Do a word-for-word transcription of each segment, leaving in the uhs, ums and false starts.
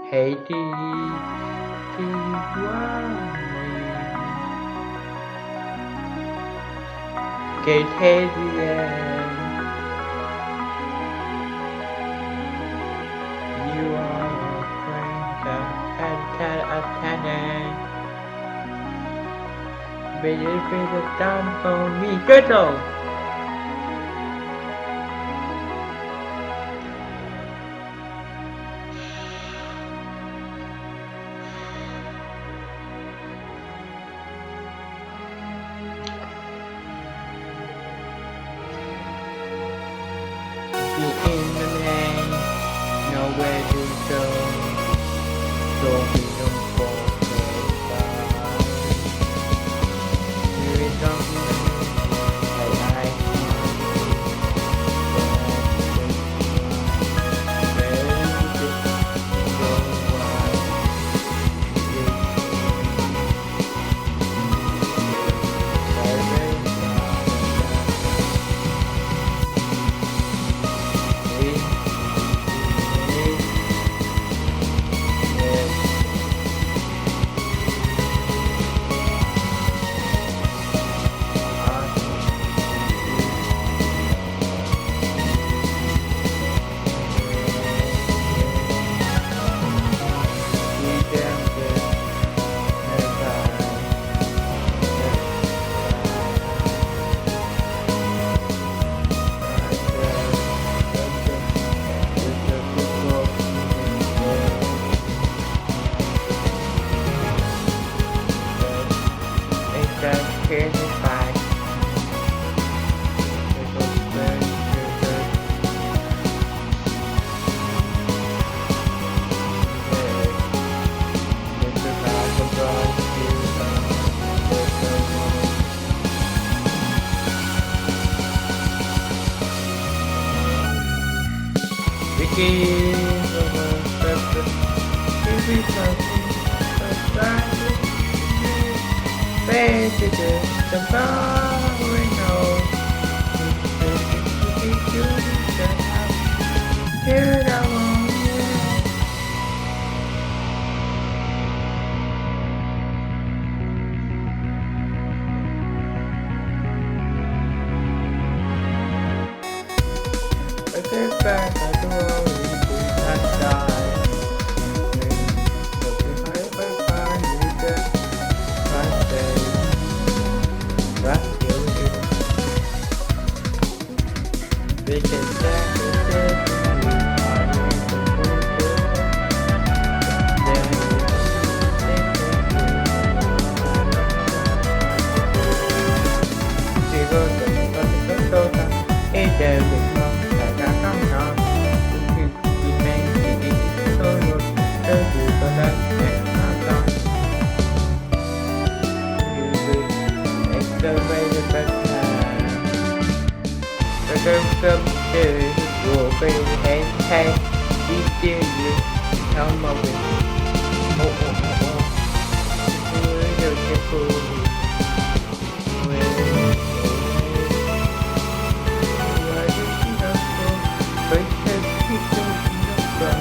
Haiti, Tijuana, Canadian, you are a friend of Antanan. Benefit the dump on me, good though. Be in the land, nowhere to go. So he don't forget. Here it comes, like I Begin the purpose, every something, sometimes prejudice, the borrowing of the here it along. I get back, I do all these I die. But if I ever find you there, I say, that's the only we can stand with it, we are in the future. Then we think we will go to the Dakota, it's there with mom. Cơm cơm từ của cây hãy thay đi chơi gì theo mà mình một một một tôi đều chơi cô với thêm khi tôi nó còn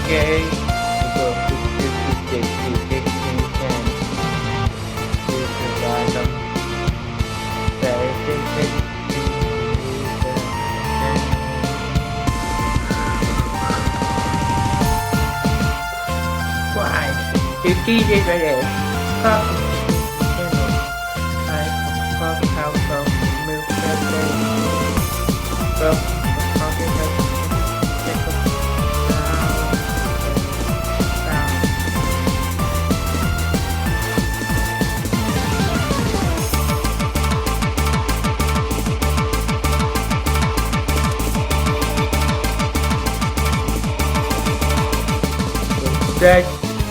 Okay. Go to the state education can to provide them verification why fifty days later pop I pop out from milk from that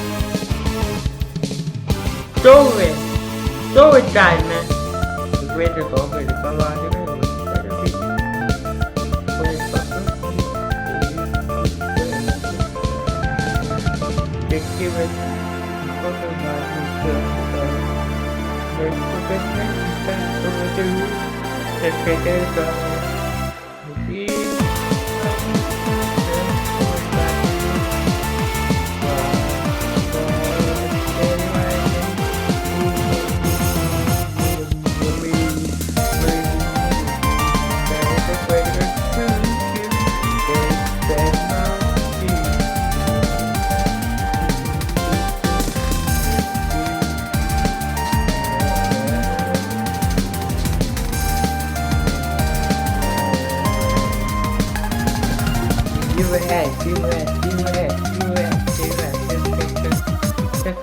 story story time man về được có về được bao lâu chứ mấy người phải được biết không bắt được khi về có thể là mình tưởng để có cái này ta không có chữ để cái cái đó đi U S, U S, U S, U S, U S,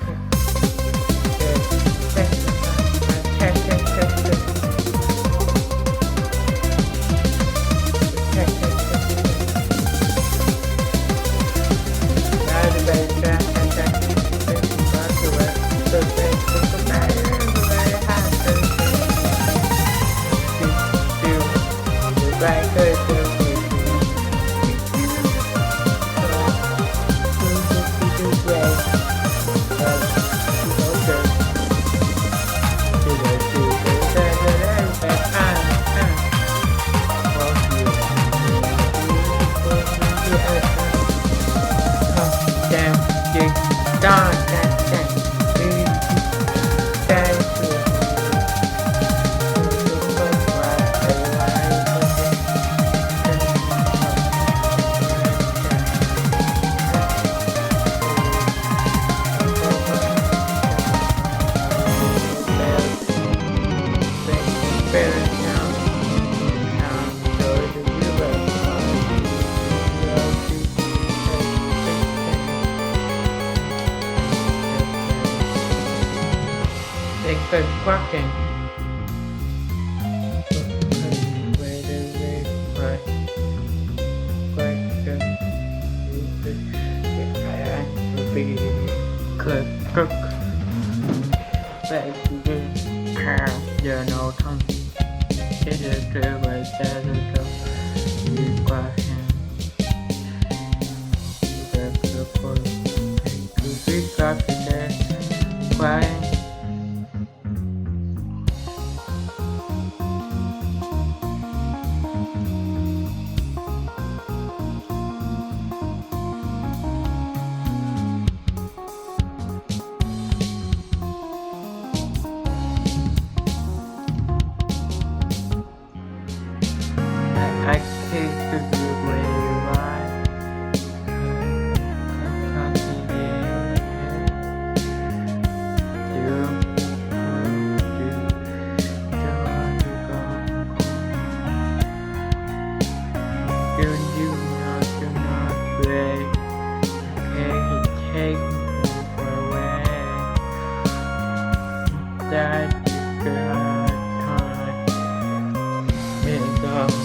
Done, that's it. That's it. Good fucking cook cook vậy giờ nấu thông cái giờ trưa vậy cha rồi đâu đi qua hàng về cửa cô cứ biết có cái xe qua I came to the way you are. Come to the you, you, don't want to go. You, you know, you not way. Okay, take me away. That good time. It goes.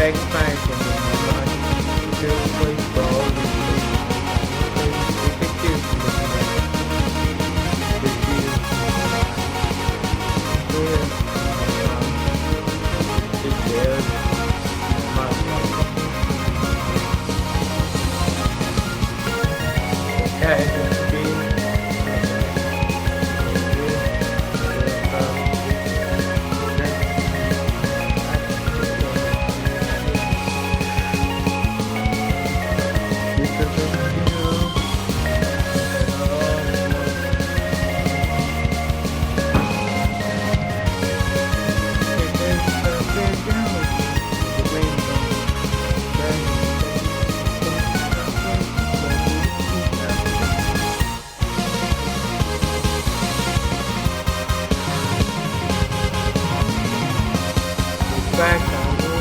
expansion in my mind. To play ball with me. If it is looking like with you. Clear my It's there. My Okay, it's been back on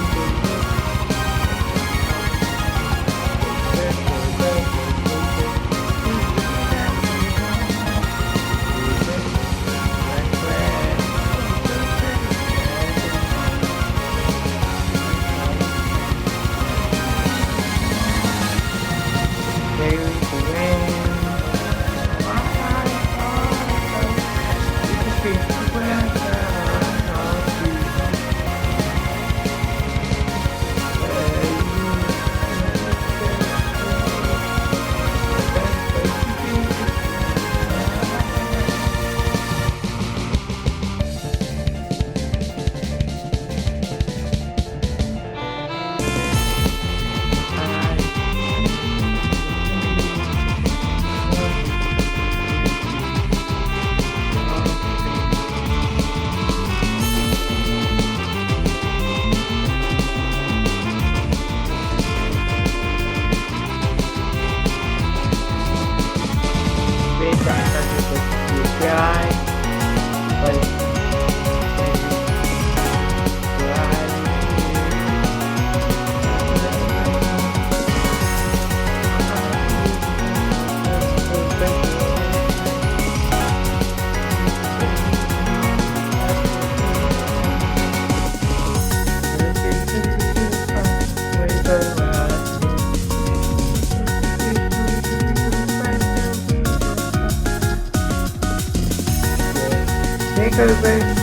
Take a break,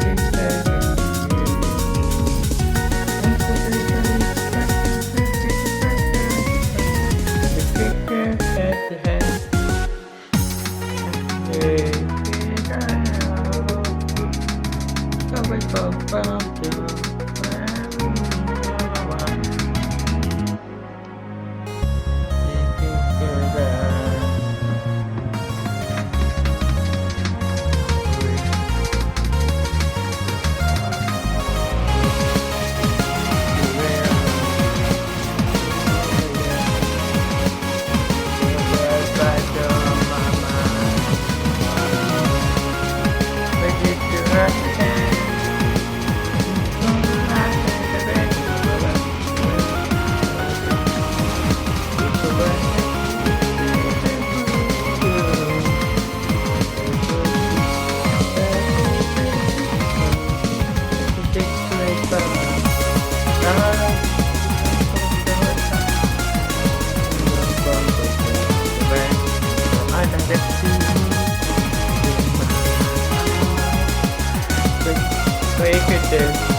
Break it down.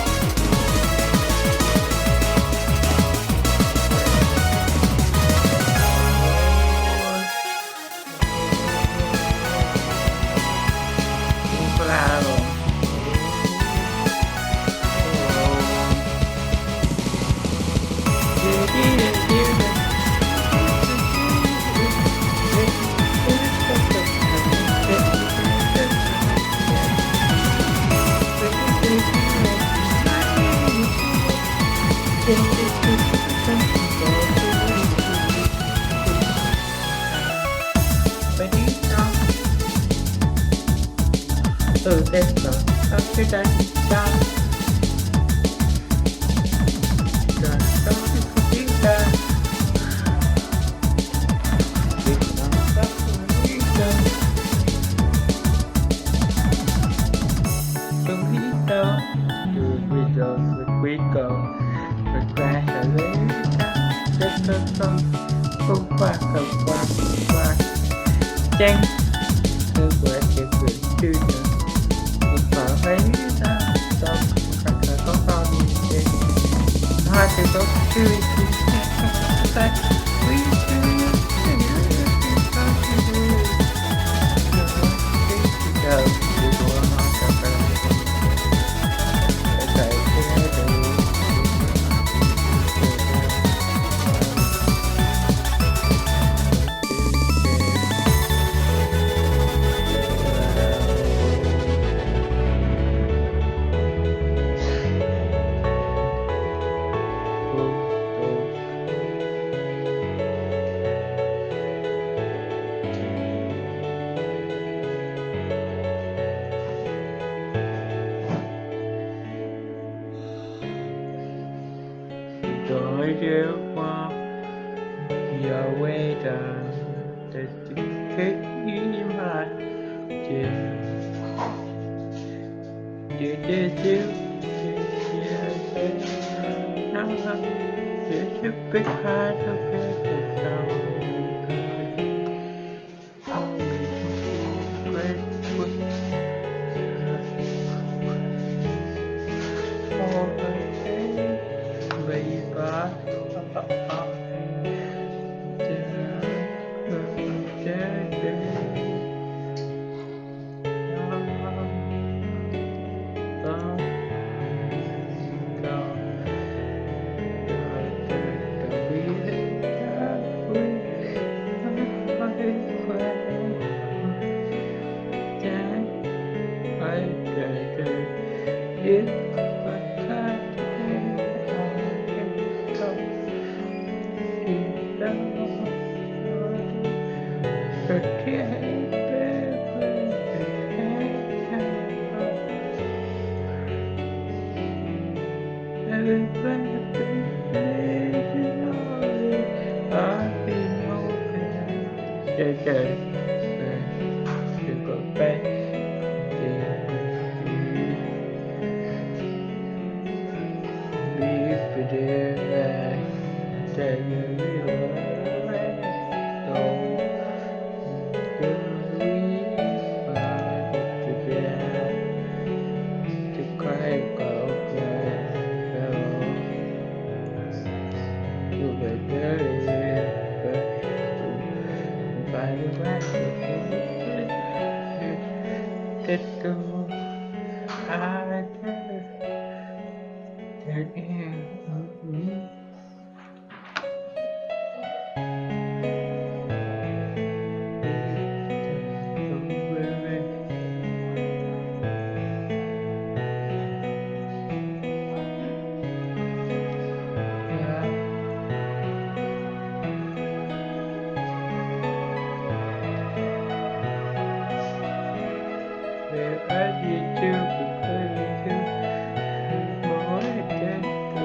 Ừ, đây là các cái trái cha rồi các cái tiếng ca việc làm các tiếng ca đừng hít đâu từ bây giờ sẽ quý cầu regret quack, quack, quack, quack. Chanh, cơ quẹt kịp quỷ chư đờ. Một bảo thấy ta, tao khả khả có con đi chê. Hai từ có chư chư ta, quý chư chư chư ta chư chư. Chờ, chư đùa hoa cà phê. Để chạy cái từ. Rồi rêu qua giờ quay trở để tìm kết ý mà chỉ chỉ chỉ chỉ chỉ nó chỉ chỉ biết hai thôi cái cuộc đời không bị quên quên vì ba chơi chơi đừng có bé biết về đây là chơi như Tết cô ai thế Tết em I did you because you more than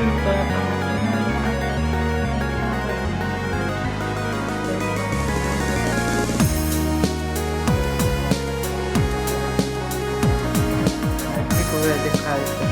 Fico verticale.